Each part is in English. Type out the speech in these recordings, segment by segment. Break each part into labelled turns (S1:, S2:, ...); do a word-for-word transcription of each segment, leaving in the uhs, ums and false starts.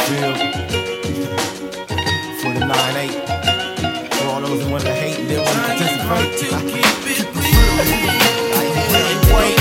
S1: feel? For the nine eight. For all those who want to hate and didn't want to participate. Wait.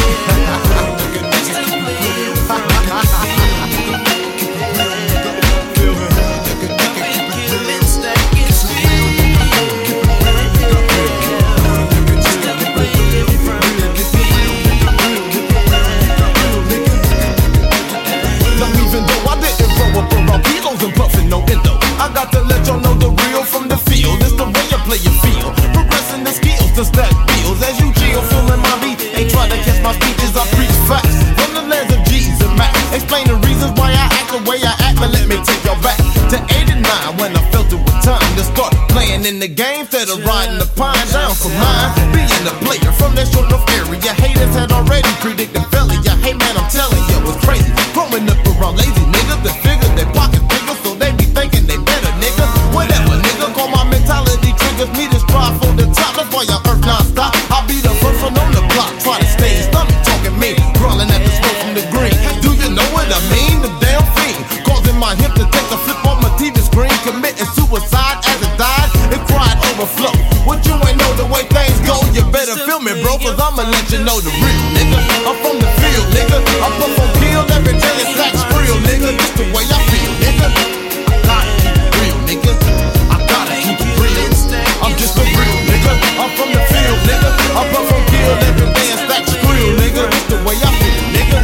S2: I got to let y'all know the real from the field. It's the way you play your field. Progressing the skills to stack bills. As you chill, feeling my beat. Ain't trying to catch my speeches, I preach facts. From the lands of G's and Mac. Explain the reasons why I act the way I act. But let me take y'all back to eighty-nine when I felt it was time to start playing in the game. Instead of riding the pine down for mine. Being a player from that short enough area. Haters had already predicted failure. Hey man, I'm telling you, it was crazy. Growing up around lazy niggas that figure their pockets bigger. So they be thinking they better, nigga. Whatever, nigga. Call my mentality triggers me to strive for the top. That's why y'all earth non-stop. I'll be the first one on the block. Try to stay stomach talking me. Crawling at the smoke from the green. Do you know what I mean? The damn fiend. Causing my hip to take a flip on my T V screen. Committing suicide as it died. It cried overflow. What you ain't know the way things go. You better feel me, bro. Cause I'ma let you know the real, nigga. I'm from the field, nigga. I puff on kill every day. It's like real, nigga. This the way I feel, nigga. I'm just a real nigga. I'm from the field, nigga. I puff on kill every day and stack real, nigga. That's the way I feel, nigga.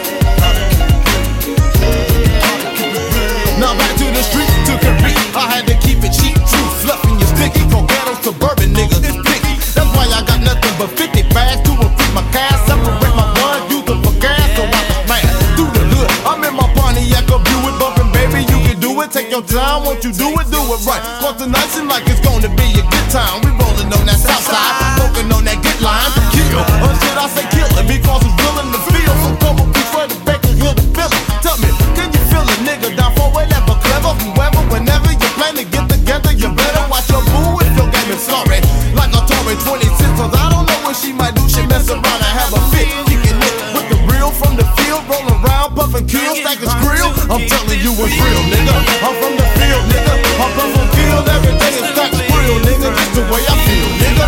S2: Now back to the streets to compete. I had to keep it cheap, true, fluffing your sticky. From ghetto suburban niggas, it's picky. That's why I got nothing but fifty bags to increase my cash. Separate my one, use them for gas, so I can smash through the hood. I'm in my Pontiac, a Buick, bumping, baby. You can do it. Take your time, won't you do it? Do it right. Cause tonight seems like it's gonna be a good time. We rolling on that south side, smoking on that good line. Kill, or should I say kill it? Because it's real in the field. So come on, prefer the back and hear the feeling. Tell me, can you feel a nigga down for whatever, clever, whoever, whenever you plan to get together? You better watch your boo if your game is sorry. Like a Tory twenty-six, cause I don't know what she might do. She mess around and have a fit. Kicking it with the real from the field, rolling around, puffing kill, stacking skrill. I'm telling you it's real, nigga. I'm from the field, nigga. I'm puffing kill every day and stack skrill, nigga. That's the way I feel, nigga.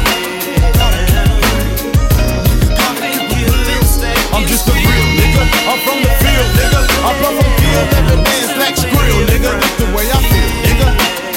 S2: I'm just a real nigga. I'm from the field, nigga. I'm puffing kill every day and stack skrill, nigga. That's the way I feel, nigga.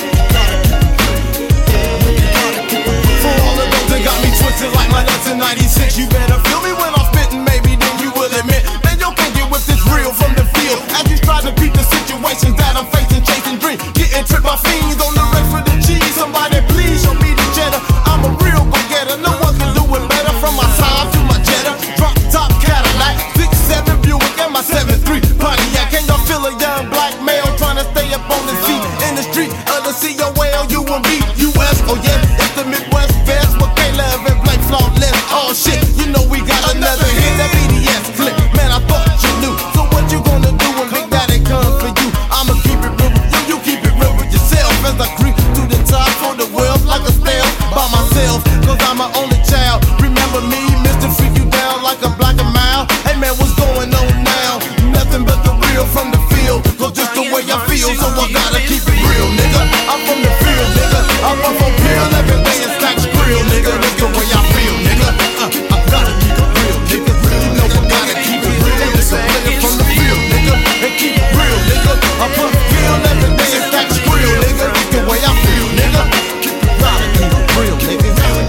S2: For all of those that got me twisted like my nuts in ninety-six, you better feel me when I'm spitting, maybe then you will admit that you can't get with this real from the field. As you try to beat the situations that I'm facing, chasing dreams, getting tripped by fiends on the race for the cheese. Somebody please show me the cheddar. I'm a real go-getter, no one can do it better. From my side to my Jetta, drop top Cadillac, six seven Buick and my seven three Pontiac. Can y'all feel a young black male trying to stay up on the seat in the street of the C O L U and B U S? Oh yeah, it's the Midwest Fest with K-Love and Blake Flawless. Oh shit, you know we got another hit, that B D S clip. Man, I thought you knew. So what you gonna do when Big Daddy comes for you? I'ma keep it real with you, you keep it real with yourself. As I creep to the top for the world like a stale by myself, cause I'm my only child. Remember me, Mister Freak you down like a black and mild. Hey man, what's going on now? Nothing but the real from the field, cause just the way I feel, so I gotta keep it real, nigga. I'm from the field, nigga. I'm up on pill every day and stack skrill, nigga. That's the way I feel, nigga. Uh, I gotta keep it real, nigga. You know I gotta keep it real. It's a player from the field, nigga. And keep it real, nigga. I'm up pill every day and stack skrill, nigga. That's the way I feel, nigga. Gotta keep it real, nigga.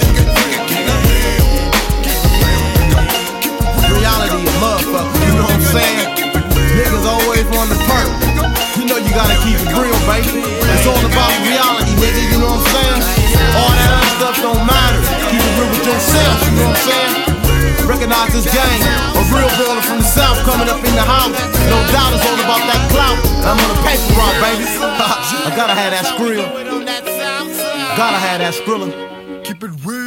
S2: Reality a motherfucker, you know what I'm saying? Niggas always want the perk. You know you gotta keep it real, baby. It's all about reality, nigga, you know what I'm saying? All that other stuff don't matter. Keep it real with yourself, you know what I'm saying? Recognize this game. A real baller from the south coming up in the house. No doubt it's all about that clout. I'm on a paper rock, baby. I gotta have that skrill. Gotta have that skrillin'.
S3: Keep it real.